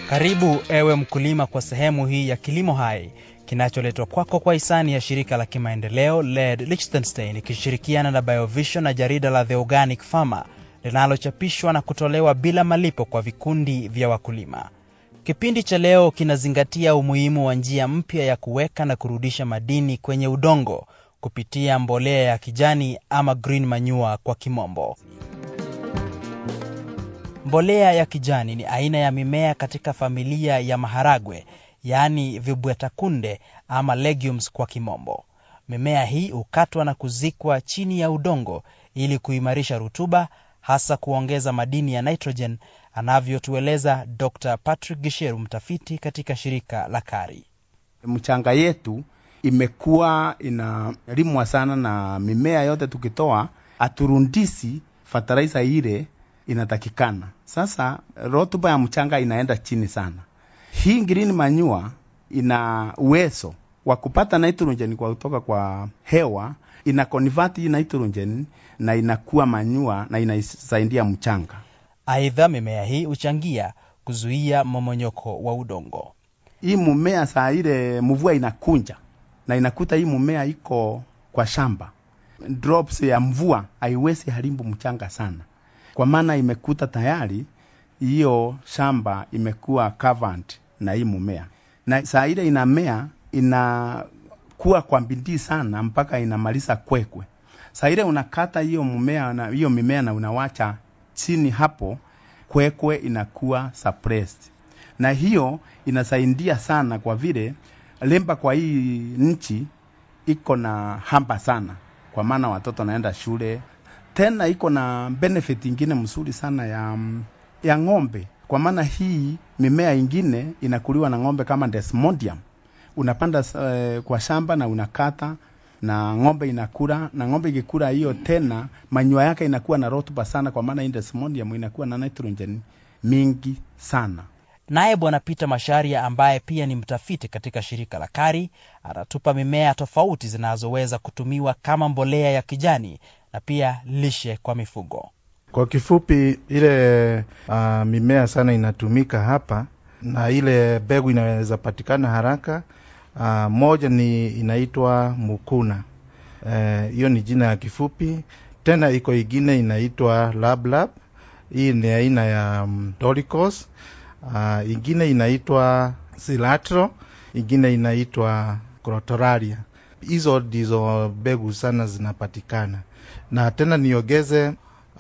Karibu ewe mkulima kwa sehemu hii ya Kilimo Hai, kinacholetwa kwako kwa hisani ya shirika la kimaendeleo LED Liechtenstein ikishirikiana na BioVision na jarida la The Organic Farmer linalochapishwa na kutolewa bila malipo kwa vikundi vya wakulima. Kipindi cha leo kinazingatia umuhimu wa njia mpya ya kuweka na kurudisha madini kwenye udongo kupitia mbolea ya kijani ama green manure kwa kimombo. Mbolea ya kijani ni aina ya mimea katika familia ya maharagwe, yani vibwetakunde ama legumes kwa kimombo. Mimea hii hukatwa na kuzikwa chini ya udongo ili kuimarisha rutuba, hasa kuongeza madini ya nitrogen, anavyotueleza Dr. Patrick Gisheru, mtafiti katika shirika la KARI. Mchanga yetu imekuwa inalimwa sana na mimea yote tukitoa aturundisi fertilizer ile inatakikana. Sasa rotuba ya mchanga inaenda chini sana. Hii green manure ina uwezo wa kupata nitrogen kwa kutoka kwa hewa, ina convert nitrogen na inakuwa manure na inasaidia mchanga. Aidha, mimea hii huchangia kuzuia mmomonyoko wa udongo. Hii mumea saa ile mvua inakunja na inakuta hii mumea iko kwa shamba, drops ya mvua haiwezi haribu mchanga sana, kwa maana imekuta tayari hiyo shamba imekuwa covered na hii mumea. Na saa ile inamea inakuwa kwa bidii sana mpaka inamaliza kwekwe. Saa ile unakata hiyo mumea na hiyo mimea na unawacha chini hapo, kwekwe inakuwa suppressed. Na hiyo inasaidia sana kwa vile lemba kwa hii nchi iko na hamba sana, kwa maana watoto naenda shule. Tena iko na benefit ingine mzuri sana ya ng'ombe, kwa maana hii mimea ingine inakuliwa na ng'ombe kama desmodium. Unapanda kwa shamba na unakata na ng'ombe inakula, na ng'ombe ikikula hiyo tena manyoya yake inakuwa na rutuba sana, kwa maana desmodium inakuwa na nitrogen mingi sana. Naye Bwana Peter Masharia, ambaye pia ni mtafiti katika shirika la KARI, anatupa mimea tofauti zinazoweza kutumiwa kama mbolea ya kijani na pia lishe kwa mifugo. Kwa kifupi, ile mimea sana inatumika hapa, na ile mbegu inaweza patikana haraka. Moja ni inaitwa mukuna. Hiyo ni jina ya kifupi. Tena iko ingine inaitwa lablab. Hii ni aina ya dolichos. Ingine inaitwa cilantro, ingine inaitwa crotalaria. Hizo ndizo mbegu sana zinapatikana. Na tena niongeze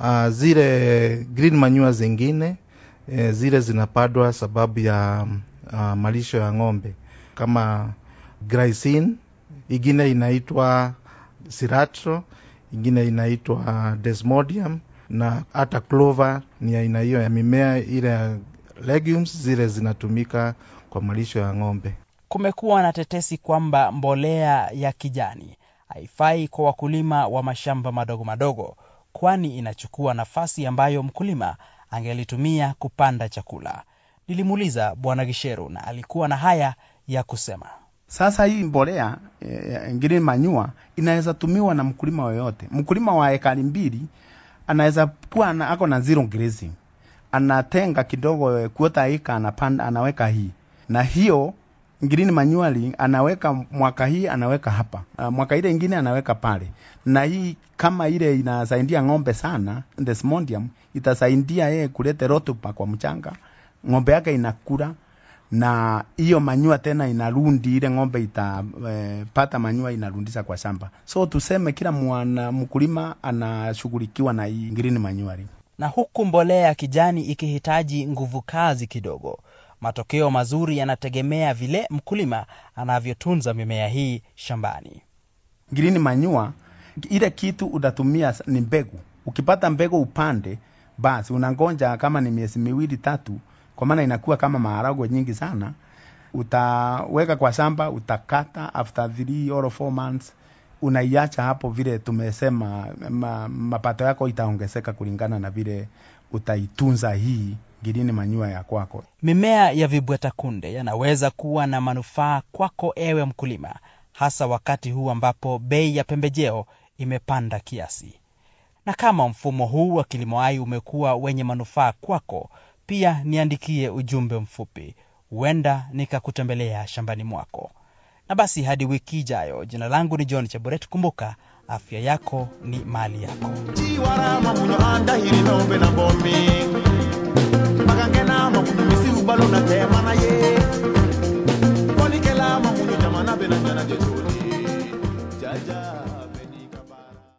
zile green manure zingine, zile zinapadwa sababu ya malisho ya ng'ombe, kama glycine, ingine inaitwa cilantro, ingine inaitwa desmodium, na hata clover ni aina hiyo ya mimea ile legumes, zile zinatumika kwa malisho ya ng'ombe. Kumekuwa na tetesi kwamba mbolea ya kijani haifai kwa wakulima wa mashamba madogo madogo, kwani inachukua nafasi ambayo mkulima angelitumia kupanda chakula. Nilimuuliza Bwana Gisheru na alikuwa na haya ya kusema. Sasa hii mbolea green manure inaweza tumiwa na mkulima yoyote. Mkulima wa ekari 2 anaweza kuwa ako na zero grazing, anatenga kidogo kuota eka, anapanda, anaweka hii. Na hiyo green manure anaweka mwaka hii, anaweka hapa, mwaka ile ingine anaweka pale. Na hii kama ile inasaidia ng'ombe sana, desmodium itasaidia yeye kuleta rutuba kwa mchanga, ng'ombe yake inakula, na hiyo manure tena inarundi ile ng'ombe itapata manure inarudisha kwa shamba. So tuseme kila mkulima anashughulikiwa na hii green manure. Na huku mbolea ya kijani ikihitaji nguvu kazi kidogo, matokeo mazuri yanategemea vile mkulima anavyotunza mimea hii shambani. Green manure ile kitu utatumia ni mbegu. Ukipata mbegu upande, basi unangonja kama ni miezi 2-3, kwa maana inakuwa kama maharagwe nyingi sana. Utaweka kwa shamba, utakata after 3 or 4 months, unaiacha hapo. Vile tumesema mapato yako itaongezeka kulingana na vile utaitunza hii green manure ya kwako. Mimea ya vibwetakunde yanaweza kuwa na manufaa kwako ewe mkulima, hasa wakati huu ambapo bei ya pembejeo imepanda kiasi. Na kama mfumo huu wa kilimo hai umekuwa wenye manufaa kwako, Pia niandikie ujumbe mfupi, huenda nikakutembelea shambani mwako. Na basi hadi wiki ijayo, jina langu ni John Cheburet. Kumbuka, afya yako ni mali yako. Tiwarama munyo anda hiri nombe na bombi magangena makundu misi ubalo na tema na ye